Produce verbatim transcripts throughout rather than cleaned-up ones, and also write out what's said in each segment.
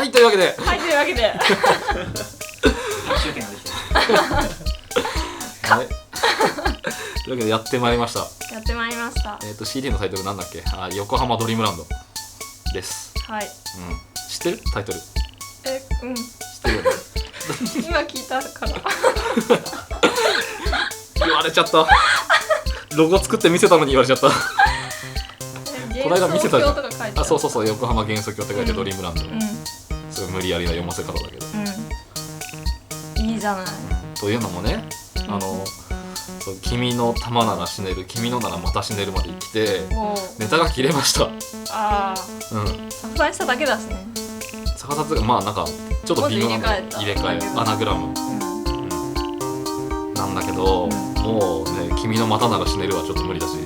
はいというわけではいというわけで一生懸命できたはいというわけでやってまいりました。 やってまいりました。 えっ、ー、と シーディー のタイトルなんだっけ？あ、横浜ドリームランドです。 はい、 うん、知ってるタイトル？ え、うん、 知ってるよね今聞いたから言われちゃった。ロゴ作って見せたのに言われちゃった。この間見せたじゃん。あ、そうそうそう、横浜元素郷って書いてドリームランド、うん、すごい無理やりな読ませ方だけど、 うん、いいじゃない。 というのもね、あの、そう、君の玉なら死ねる、君のならまた死ねるまで来てネタが切れました。 ああ、 うん、 逆さにしただけだしね。 逆さつがまあなんかちょっと微妙な入れ替えアナグラム、うんうん、なんだけど、うん、もうね、君のまたなら死ねるはちょっと無理だし、うん、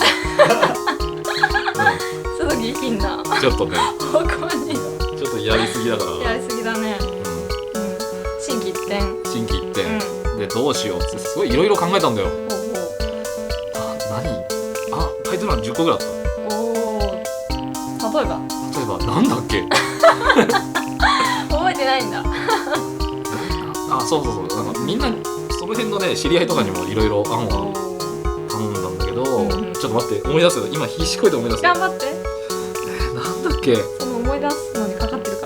ちょっと下品な、 ちょっとねちょっとやりすぎだからやりすぎだね、うんうん、心機一転心機一転、うん、でどうしようってすごいいろいろ考えたんだよ。ほうほう、あ、何、あ、タイトルはじゅっこぐらいあった。 おー、例えば例えばなんだっけ覚えてないんだあ、そうそうそう、なんかみんなその辺のね、知り合いとかにもいろいろ案を頼んだんだけど、うん、ちょっと待って、思い出すよ、今必死こいて思い出す。 頑張って、 えー、なんだっけ、 その思い出すのにかかってるから。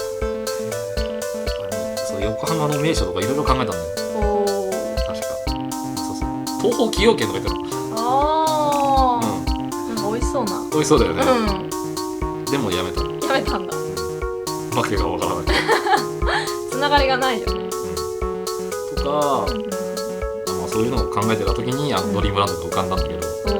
そう、横浜の名所とかいろいろ考えたんだよ。おー、確かそうそう、東方崎陽軒とか言ってた。 あー、うん、なんか美味しそうな。 美味しそうだよね、 うん、 でもやめた。 やめたんだ。 わけがわからないつながりがないよね、 うん、とか、うん、まあ、そういうのを考えてた時にあのドリームランドが浮かんだんだけど、うん、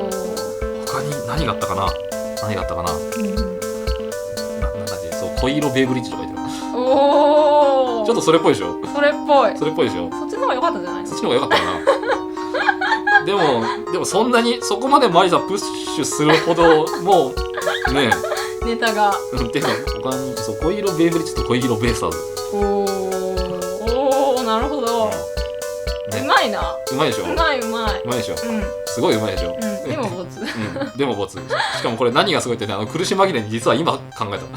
他に何があったかな何があったかな、うん、な, なんだっけ、そう、恋色ベイブリッジとか言ってた。おー、ちょっとそれっぽいでしょ。 それっぽい、 それっぽいでしょ。 そっちの方が良かったんじゃない？ そっちの方が良かったかなでもでもそんなにそこまでマリサプッシュするほどもうねネタがでも他にそう、恋色ベイブリッジと恋色ベイスターズ。 おー、おー、なるほど、ね、うまいな。 うまいでしょ。うまいうまい。 うまいでしょ、うん、すごいうまいでしょ、 うん、でもボツ、うん、 でもボツ。しかもこれ何がすごいってね、あの苦し紛れに実は今考えた。えー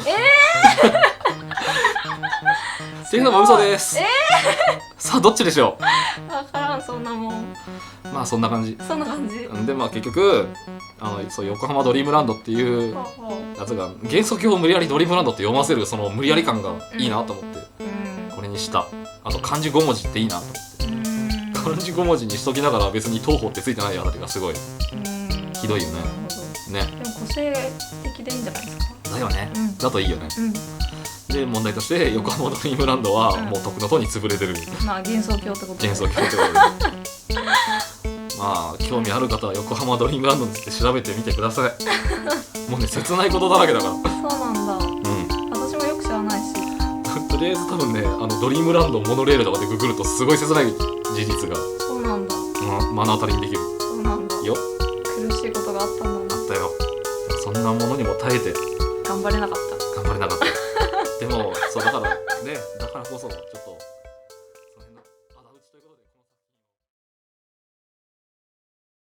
っていうのも嘘です。えー、さあどっちでしょう。 わからん、そんなもん。 まあそんな感じ。 そんな感じ。 で、まあ結局あのそう、横浜ドリームランドっていうやつが元素郷を無理やりドリームランドって読ませるその無理やり感がいいなと思って、うん、これにした。あと漢字ご文字っていいなと思って、うん、漢字ご文字にしときながら別に東宝ってついてないあたりがすごい、うん、ひどいよね。ね。 でも個性的でいいんじゃないですか。 だよね、うん、だといいよね、うん、で問題として横浜ドリームランドはもう徳のとに潰れてる、うん、まあ幻想郷ってことで、幻想郷ってことでまあ興味ある方は横浜ドリームランドについて調べてみてくださいもうね、切ないことだらけだから。そうなんだ、うん、私もよく知らないしとりあえず多分ね、あのドリームランドモノレールとかでググるとすごい切ない事実が、そうなんだ、ま、目の当たりにできる。そうなんだよ。苦しいことがあったんだな。あったよ。そんなものにも耐えて頑張れなかった頑張れなかったでもそうだからね、だからこそちょっと